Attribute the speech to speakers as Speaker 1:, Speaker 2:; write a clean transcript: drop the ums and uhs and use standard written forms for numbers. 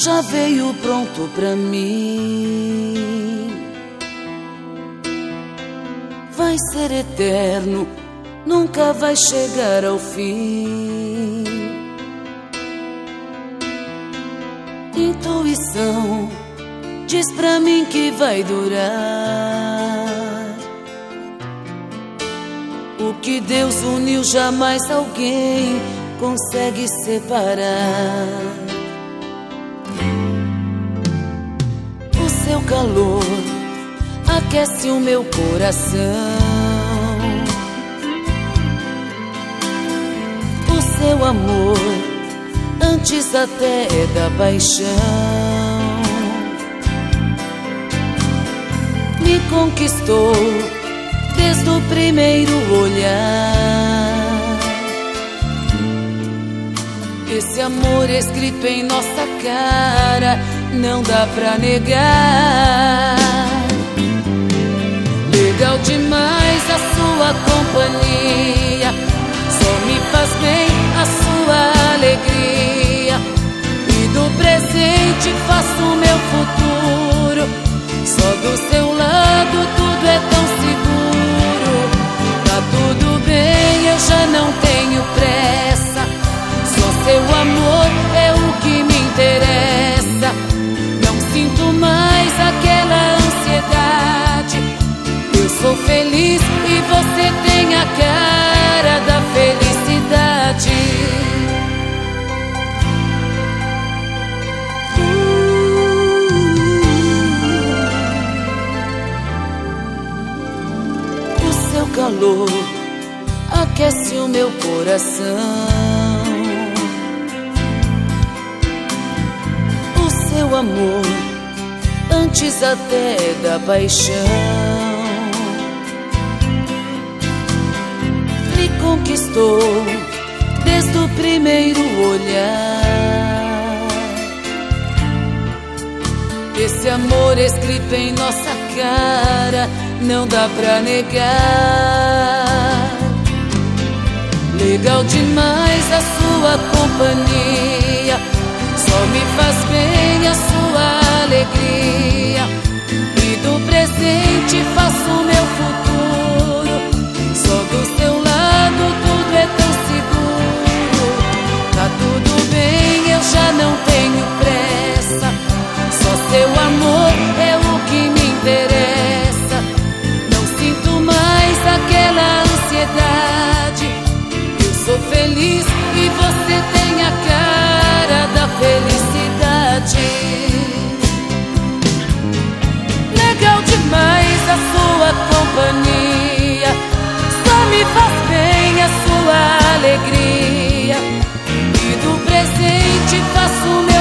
Speaker 1: já veio pronto pra mim. Vai ser eterno, nunca vai chegar ao fim. Intuição diz pra mim que vai durar. O que Deus uniu jamais alguém consegue separar. O seu calor aquece o meu coração. O seu amor antes até da paixão me conquistou desde o primeiro olhar. Esse amor escrito em nossa cara não dá pra negar. Legal demais a sua companhia, só me faz bem a sua alegria. E do presente faço o meu futuro, só do seu lado tudo é tão seguro. Tá tudo bem, eu já não tenho pressa, só seu amor é o que me interessa. Não sinto mais aquela ansiedade, eu sou feliz e você tem a cara da felicidade. O seu calor aquece o meu coração. O seu amor antes até da paixão me conquistou desde o primeiro olhar. Esse amor escrito em nossa cara não dá pra negar. Legal demais a sua companhia, só me faz bem a sua alegria. E do presente faço o meu futuro, só do seu lado tudo é tão seguro. Tá tudo bem, eu já não tenho pressa, só seu amor é o que me interessa. Não sinto mais aquela ansiedade, eu sou feliz e você tem a cara da felicidade. Legal demais a sua companhia, só me faz bem a sua alegria. E do presente faço o meu